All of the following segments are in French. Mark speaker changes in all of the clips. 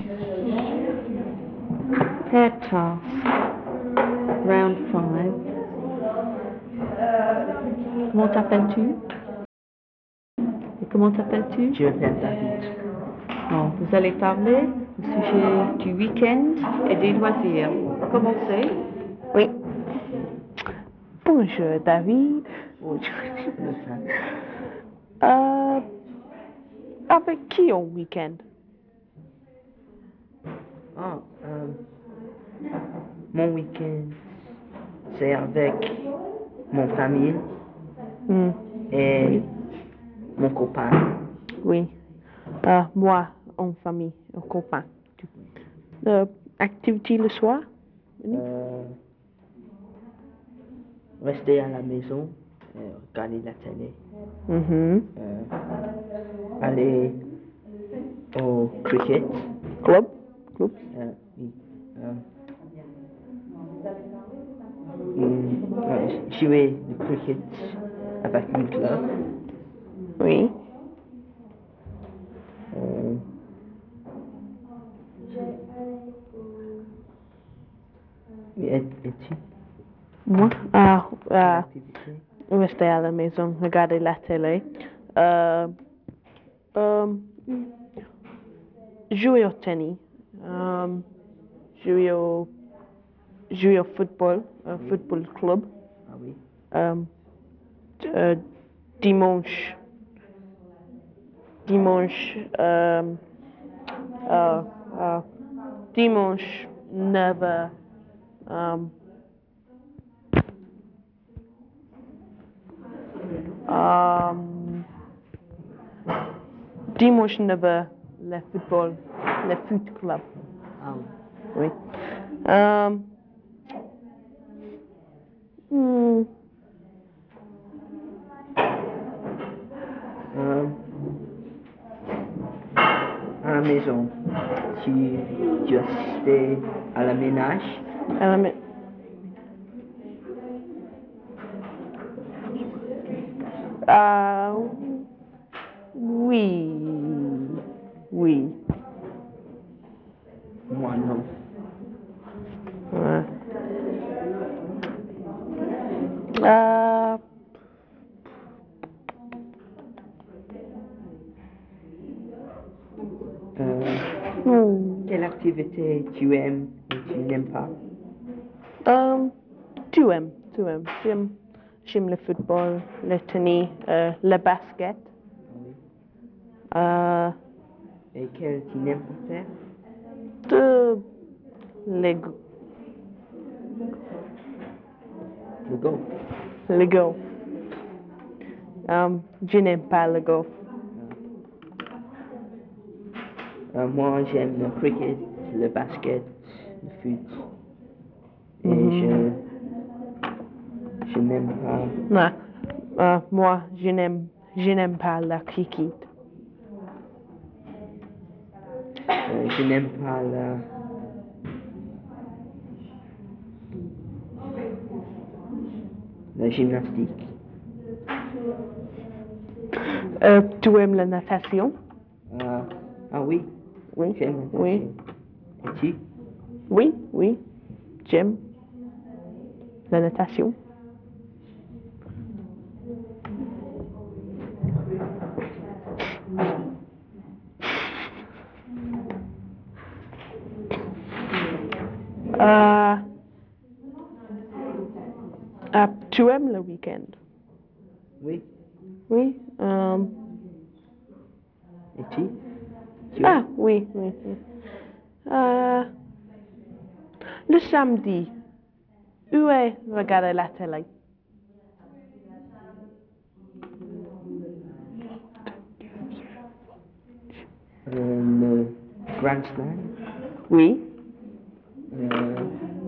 Speaker 1: Hair task. Round 5. Comment t'appelles-tu? Et comment t'appelles-tu?
Speaker 2: Je m'appelle David.
Speaker 1: Bon, vous allez parler au sujet du week-end et des loisirs. Commencez.
Speaker 3: Oui. Bonjour David. Bonjour. Euh, avec qui au week-end?
Speaker 2: Ah, mon week-end, c'est avec mon famille
Speaker 3: Hmm,
Speaker 2: et
Speaker 3: oui.
Speaker 2: mon copain.
Speaker 3: Oui. Moi, en famille, en copain. Activité le soir?
Speaker 2: Euh, Rester à la maison, regarder la télé,
Speaker 3: Mhm.
Speaker 2: aller au cricket,
Speaker 3: Club? Club?
Speaker 2: oui, jouer le cricket avec mon club.
Speaker 3: Oui.
Speaker 2: Euh, et tu?
Speaker 3: Moi?
Speaker 2: Quelle activité?
Speaker 3: Rester à la maison, regarder la télé. Euh, euh, jouer au tennis. Euh, jouer au football, football club.
Speaker 2: Ah oui.
Speaker 3: Euh, euh, dimanche, dimanche, euh, euh, dimanche 9h. Dimanche 9h, le football, le foot club.
Speaker 2: Ah oui.
Speaker 3: Oui. Euh, hmm,
Speaker 2: Euh, à la maison, tu, tu assistais à la ménage.
Speaker 3: euh, euh, oui, oui.
Speaker 2: Moi non.
Speaker 3: Ouais. Euh,
Speaker 2: Quelle activité tu aimes et tu n'aimes pas?
Speaker 3: euh, tu aimes. J'aime le football, le tennis, le basket.
Speaker 2: Oui.
Speaker 3: Euh,
Speaker 2: Et quel tu n'aimes pas faire?
Speaker 3: de, le,
Speaker 2: Le golf.
Speaker 3: le golf. Je n'aime pas le golf.
Speaker 2: Moi, j'aime le cricket, le basket, le foot. Et je n'aime pas.
Speaker 3: Non. Moi, je n'aime pas le cricket.
Speaker 2: Je n'aime pas la gymnastique.
Speaker 3: Tu aimes la natation?
Speaker 2: Ah oui,
Speaker 3: Oui,
Speaker 2: j'aime la
Speaker 3: oui,
Speaker 2: natation. Et tu?
Speaker 3: oui, oui. J'aime la natation. Euh, tu aimes le week-end?
Speaker 2: Oui.
Speaker 3: Oui.
Speaker 2: Et tu? Tu aimes?
Speaker 3: Oui, oui, oui. Le samedi, où est regarder la télé?
Speaker 2: Le Grand Slam.
Speaker 3: Oui.
Speaker 2: Euh,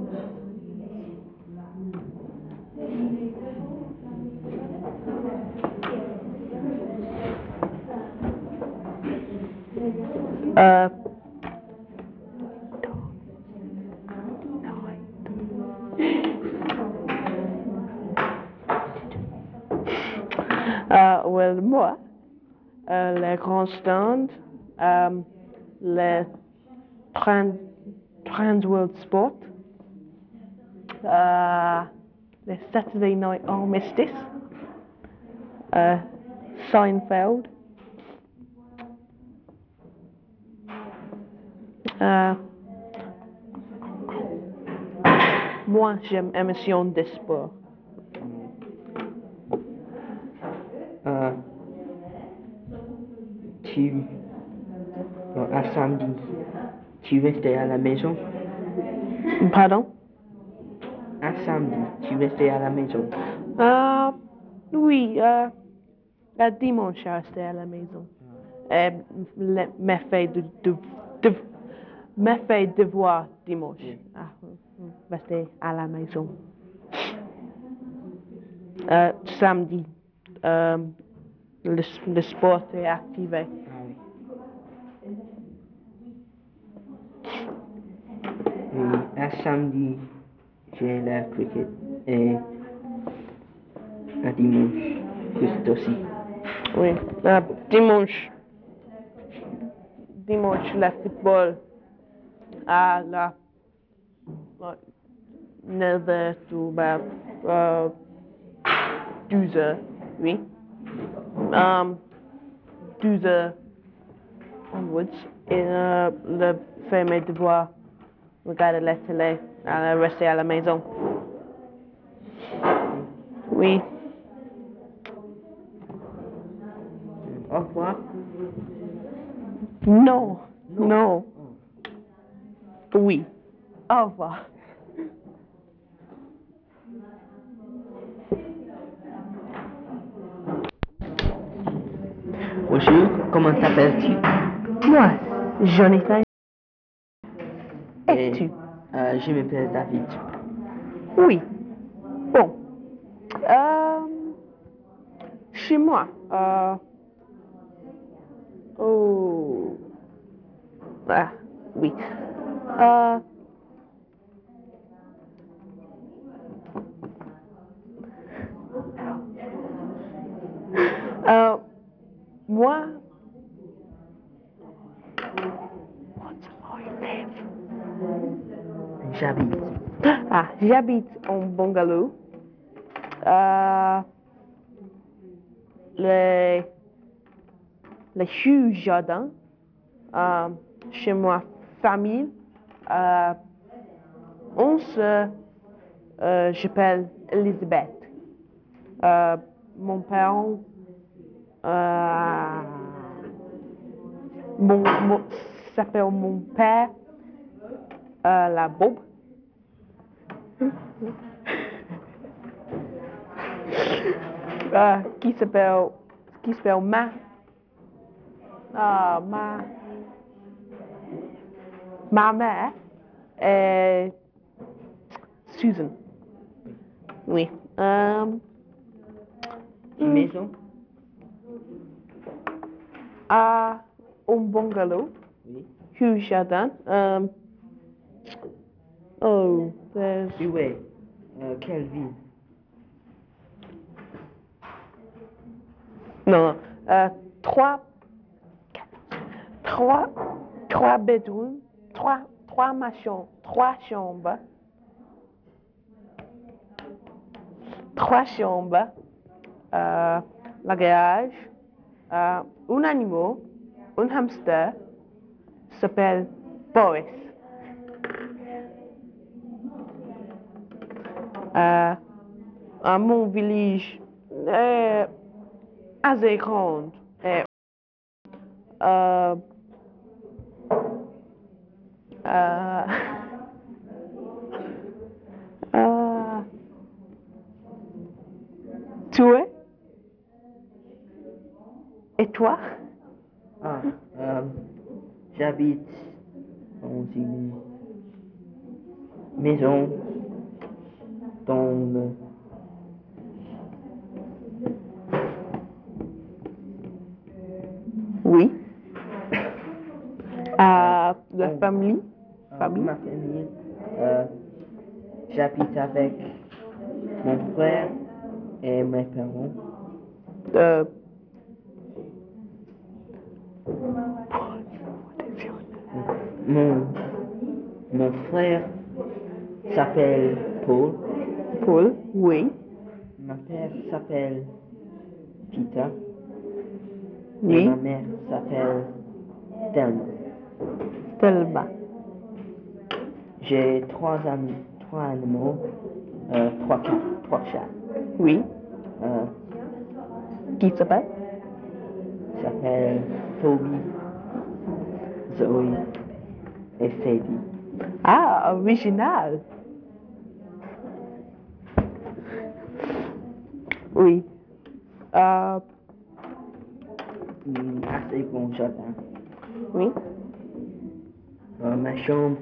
Speaker 3: Euh, well, moi, le grand stand, le Trans World Sport, le Saturday Night Armistice, Seinfeld, moi j'aime émission de sport.
Speaker 2: Tu, à samedi, tu restais à la maison?
Speaker 3: Pardon?
Speaker 2: À samedi, tu restais à la maison?
Speaker 3: Oui, le dimanche, je restais à la maison. Me fait devoir dimanche. Rester à la maison. Samedi, le sport est activé.
Speaker 2: Oui, à samedi, j'ai le cricket et à dimanche, juste aussi.
Speaker 3: Oui, dimanche, le football à la 9h ou 12h, oui. 12h onwards. Et le faire mes devoirs, regarder la télé, rester à la maison. Oui.
Speaker 2: Au revoir.
Speaker 3: Non, non. Oui. Au revoir.
Speaker 2: Bonjour, comment t'appelles-tu?
Speaker 3: Moi, Jonathan. Et
Speaker 2: Et,
Speaker 3: tu?
Speaker 2: je m'appelle David.
Speaker 3: Oui. Bon. Chez moi. Oh. Ah, oui. Moi.
Speaker 2: J'habite.
Speaker 3: J'habite en bungalow. Les huge jardin. Chez moi, famille. On se, j'appelle Elisabeth. Mon père, s'appelle mon père la Bob. Qui s'appelle ma mère est Susan. Oui.
Speaker 2: Maison?
Speaker 3: Un bungalow.
Speaker 2: Oui.
Speaker 3: Huge jardin. There's.
Speaker 2: Tu es? Quelle ville?
Speaker 3: Non. Trois bedrooms. Trois machins. Trois chambres. La garage. Un animal. Un hamster. S'appelle Boris. Mon village est assez grand. Et, tu es? Et toi?
Speaker 2: Ah, j'habite dans une maison dans le...
Speaker 3: Oui. La famille?
Speaker 2: Ma famille. J'habite avec mon frère et mes parents. Mon Mon frère s'appelle Paul.
Speaker 3: Paul, oui.
Speaker 2: Ma mère s'appelle Peter. Et
Speaker 3: Oui.
Speaker 2: ma mère s'appelle Thelma.
Speaker 3: Thelma.
Speaker 2: J'ai trois animaux, trois chats.
Speaker 3: Oui.
Speaker 2: Euh,
Speaker 3: Qui s'appelle?
Speaker 2: s'appelle Toby, Zoe et Sadie.
Speaker 3: Ah, original. Oui.
Speaker 2: Assez bon jardin.
Speaker 3: Oui.
Speaker 2: Ma chambre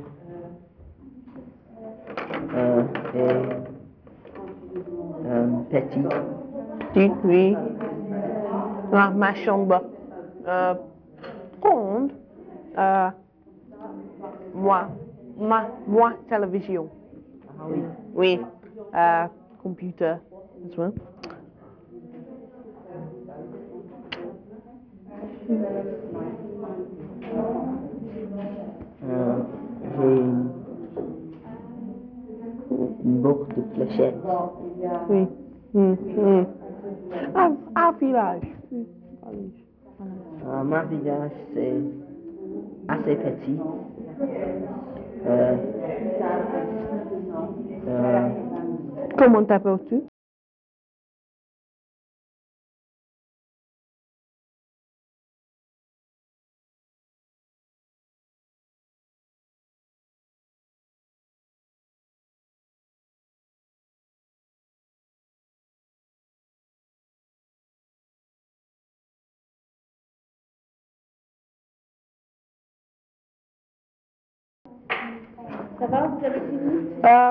Speaker 2: est petite.
Speaker 3: Oui, oui. Ah, ma chambre. Grande. Moi, télévision.
Speaker 2: Ah oui.
Speaker 3: Oui. Computer as well.
Speaker 2: J'ai une bourse de fléchettes.
Speaker 3: Oui. Un village.
Speaker 2: Ma village, c'est assez petit. Euh,
Speaker 3: Comment t'appelles-tu?
Speaker 1: Ça va, vous avez fini?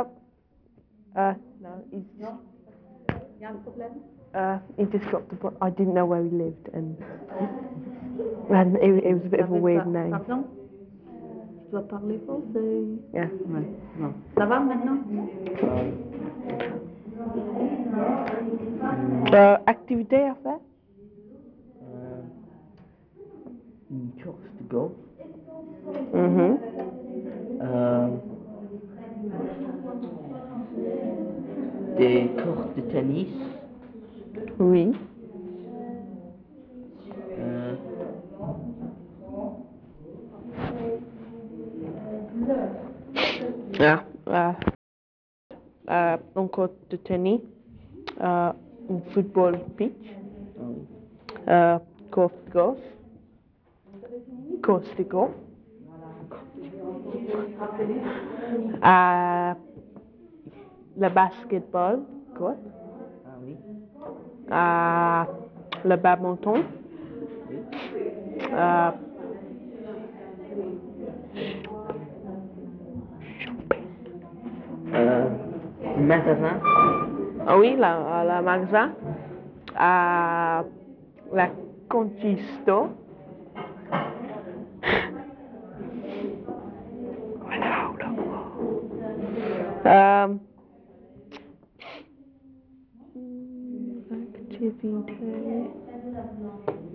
Speaker 3: No,
Speaker 1: Il y a un problème?
Speaker 3: he just dropped the book. I didn't know where he lived, and it was a bit of a weird name.
Speaker 1: Pardon? Je dois parler français.
Speaker 3: Yeah.
Speaker 1: Ouais. Bon. Ça va maintenant?
Speaker 3: Activité à faire?
Speaker 2: une course de golf.
Speaker 3: Mhm.
Speaker 2: Des courses de tennis.
Speaker 3: Oui. Un court de tennis, un football pitch, course de golf, course de golf, le basketball court,
Speaker 2: Ah oui.
Speaker 3: le badminton,
Speaker 2: Magasin.
Speaker 3: oui, la magasin, la conchisto, activité.